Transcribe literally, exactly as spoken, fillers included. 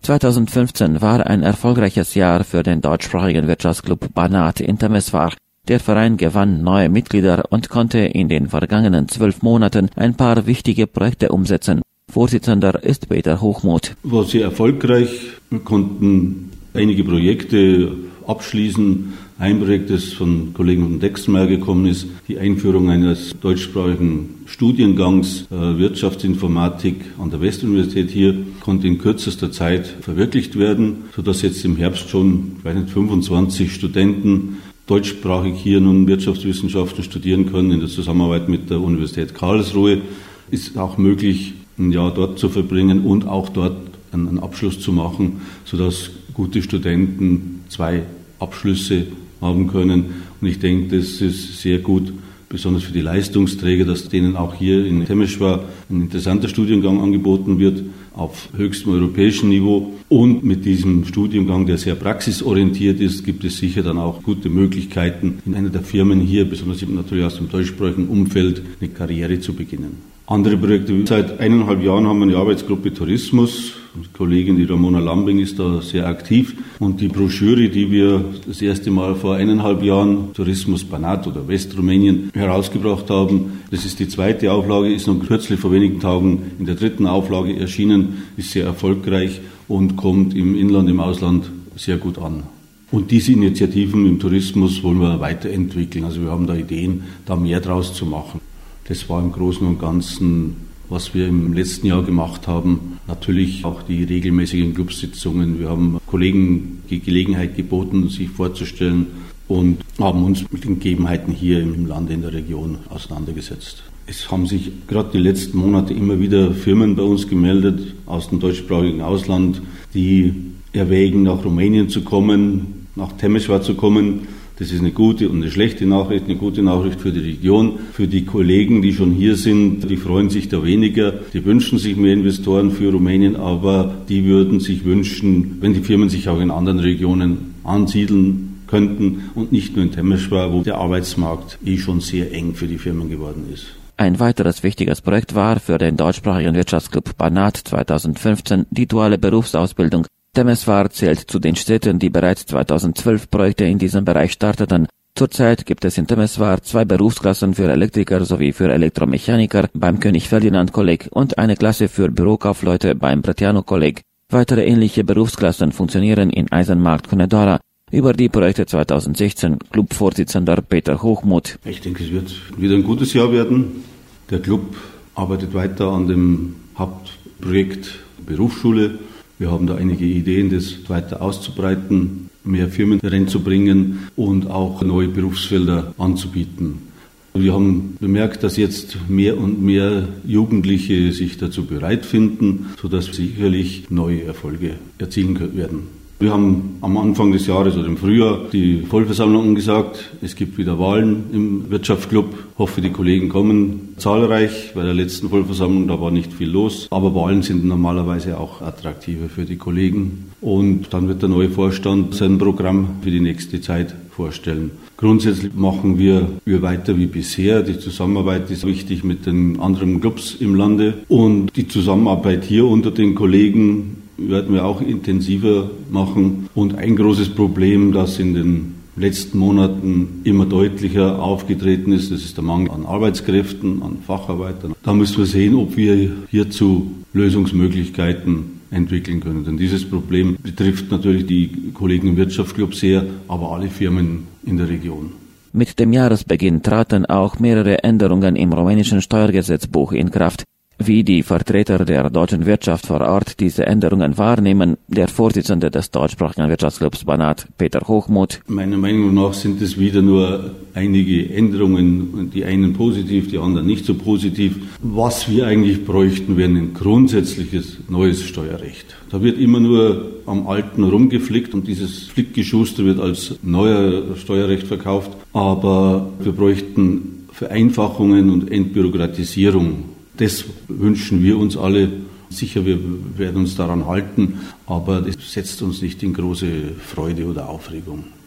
zweitausendfünfzehn war ein erfolgreiches Jahr für den deutschsprachigen Wirtschaftsclub Banat in Temeswar. Der Verein gewann neue Mitglieder und konnte in den vergangenen zwölf Monaten ein paar wichtige Projekte umsetzen. Vorsitzender ist Peter Hochmuth. War sehr erfolgreich. Wir konnten einige Projekte abschließen. Ein Projekt, das von Kollegen von Dexmeyer gekommen ist, die Einführung eines deutschsprachigen Studiengangs äh, Wirtschaftsinformatik an der Westuniversität hier, konnte in kürzester Zeit verwirklicht werden, sodass jetzt im Herbst schon, ich weiß nicht, fünfundzwanzig Studenten deutschsprachig hier nun Wirtschaftswissenschaften studieren können in der Zusammenarbeit mit der Universität Karlsruhe. Ist auch möglich, ein Jahr dort zu verbringen und auch dort einen Abschluss zu machen, sodass gute Studenten zwei Abschlüsse haben können. Und ich denke, das ist sehr gut, besonders für die Leistungsträger, dass denen auch hier in Temeswar ein interessanter Studiengang angeboten wird, auf höchstem europäischen Niveau. Und mit diesem Studiengang, der sehr praxisorientiert ist, gibt es sicher dann auch gute Möglichkeiten, in einer der Firmen hier, besonders natürlich aus dem deutschsprachigen Umfeld, eine Karriere zu beginnen. Andere Projekte, seit eineinhalb Jahren haben wir eine Arbeitsgruppe Tourismus. Die Kollegin, die Ramona Lambing, ist da sehr aktiv. Und die Broschüre, die wir das erste Mal vor eineinhalb Jahren, Tourismus Banat oder Westrumänien, herausgebracht haben, das ist die zweite Auflage, ist noch kürzlich vor wenigen Tagen in der dritten Auflage erschienen, ist sehr erfolgreich und kommt im Inland, im Ausland sehr gut an. Und diese Initiativen im Tourismus wollen wir weiterentwickeln. Also wir haben da Ideen, da mehr draus zu machen. Das war im Großen und Ganzen, was wir im letzten Jahr gemacht haben. Natürlich auch die regelmäßigen Clubsitzungen. Wir haben Kollegen die Gelegenheit geboten, sich vorzustellen und haben uns mit den Gegebenheiten hier im Lande, in der Region auseinandergesetzt. Es haben sich gerade die letzten Monate immer wieder Firmen bei uns gemeldet aus dem deutschsprachigen Ausland, die erwägen, nach Rumänien zu kommen, nach Temeswar zu kommen. Das ist eine gute und eine schlechte Nachricht. Eine gute Nachricht für die Region, für die Kollegen, die schon hier sind, die freuen sich da weniger. Die wünschen sich mehr Investoren für Rumänien, aber die würden sich wünschen, wenn die Firmen sich auch in anderen Regionen ansiedeln könnten und nicht nur in Temeswar, wo der Arbeitsmarkt eh schon sehr eng für die Firmen geworden ist. Ein weiteres wichtiges Projekt war für den deutschsprachigen Wirtschaftsclub Banat zweitausendfünfzehn die duale Berufsausbildung. Temeswar zählt zu den Städten, die bereits zweitausendzwölf Projekte in diesem Bereich starteten. Zurzeit gibt es in Temeswar zwei Berufsklassen für Elektriker sowie für Elektromechaniker beim König Ferdinand Kolleg und eine Klasse für Bürokaufleute beim Bretiano Kolleg. Weitere ähnliche Berufsklassen funktionieren in Eisenmarkt Conedora. Über die Projekte zweitausendsechzehn Clubvorsitzender Peter Hochmuth. Ich denke, es wird wieder ein gutes Jahr werden. Der Club arbeitet weiter an dem Hauptprojekt Berufsschule. Wir haben da einige Ideen, das weiter auszubreiten, mehr Firmen reinzubringen und auch neue Berufsfelder anzubieten. Wir haben bemerkt, dass jetzt mehr und mehr Jugendliche sich dazu bereit finden, sodass sicherlich neue Erfolge erzielen werden. Wir haben am Anfang des Jahres oder im Frühjahr die Vollversammlung angesagt. Es gibt wieder Wahlen im Wirtschaftsclub. Ich hoffe, die Kollegen kommen zahlreich. Bei der letzten Vollversammlung, da war nicht viel los. Aber Wahlen sind normalerweise auch attraktiver für die Kollegen. Und dann wird der neue Vorstand sein Programm für die nächste Zeit vorstellen. Grundsätzlich machen wir, wir weiter wie bisher. Die Zusammenarbeit ist wichtig mit den anderen Clubs im Lande. Und die Zusammenarbeit hier unter den Kollegen werden wir auch intensiver machen. Und ein großes Problem, das in den letzten Monaten immer deutlicher aufgetreten ist, das ist der Mangel an Arbeitskräften, an Facharbeitern. Da müssen wir sehen, ob wir hierzu Lösungsmöglichkeiten entwickeln können. Denn dieses Problem betrifft natürlich die Kollegen im Wirtschaftsclub sehr, aber alle Firmen in der Region. Mit dem Jahresbeginn traten auch mehrere Änderungen im rumänischen Steuergesetzbuch in Kraft. Wie die Vertreter der deutschen Wirtschaft vor Ort diese Änderungen wahrnehmen, der Vorsitzende des deutschsprachigen Wirtschaftsclubs Banat, Peter Hochmuth. Meiner Meinung nach sind es wieder nur einige Änderungen, die einen positiv, die anderen nicht so positiv. Was wir eigentlich bräuchten, wäre ein grundsätzliches neues Steuerrecht. Da wird immer nur am Alten rumgeflickt und dieses Flickgeschuster wird als neuer Steuerrecht verkauft. Aber wir bräuchten Vereinfachungen und Entbürokratisierung. Das wünschen wir uns alle. Sicher, wir werden uns daran halten, aber das setzt uns nicht in große Freude oder Aufregung.